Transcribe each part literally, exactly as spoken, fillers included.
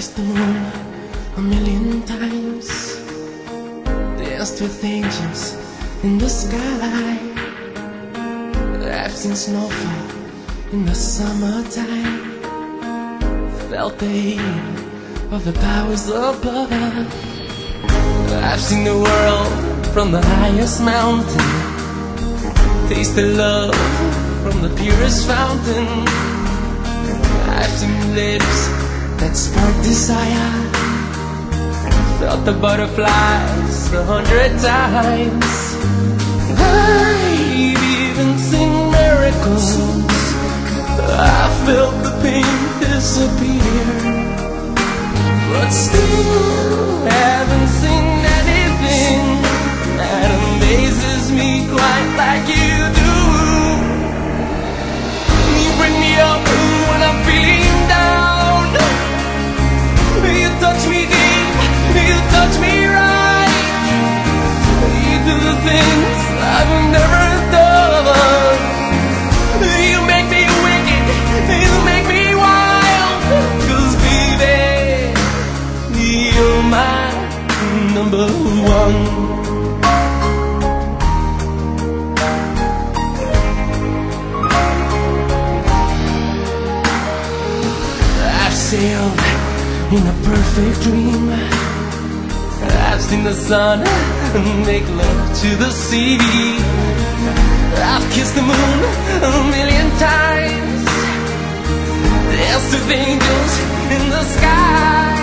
kissed the moon a million times, danced with angels in the sky. I've seen snowfall in the summertime, felt the heat of the powers above. I've seen the world from the highest mountain, tasted love from the purest fountain. I've seen lips that spark desire, felt the butterflies a hundred times. I've even seen miracles, I felt the pain disappear, but still haven't seen anything that amazes me quite like you do. You bring me up when I'm feeling down, you touch me deep, you touch me right, you do the things I've never done. You make me wicked, you make me wild, 'cause baby, you're my number one. I've sailed in a perfect dream, I've seen the sun make love to the sea, I've kissed the moon a million times, danced with angels in the sky.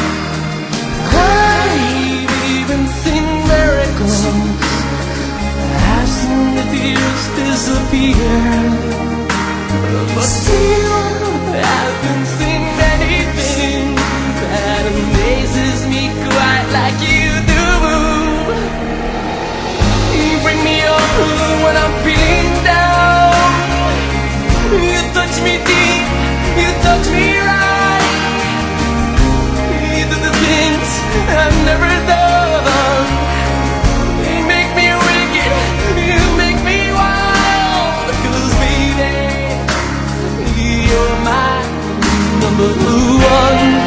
I've even seen miracles, I've seen the tears disappear, but still I haven't seen anything that amazes me quite like you do. You bring me up when I'm feeling down, you touch me deep, you touch me right, you do the things I've never done. You make me wicked, you make me wild, 'cause baby, you're my number one.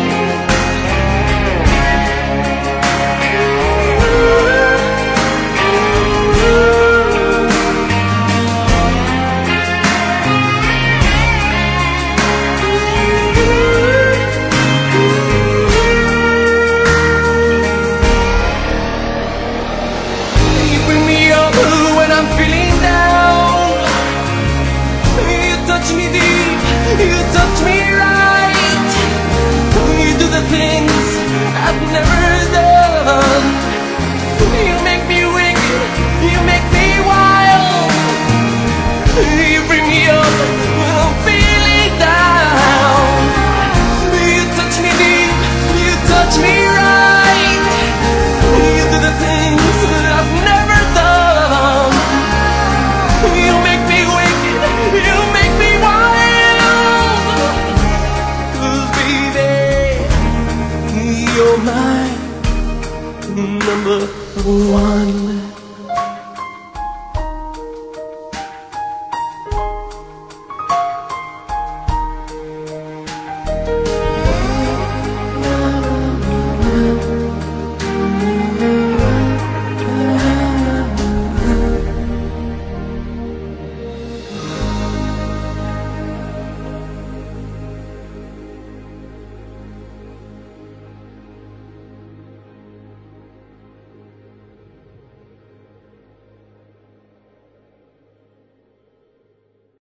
When I'm feeling down, you touch me deep, you touch me right, you do the things I've never done. You make me wicked, you make me wild, you bring me up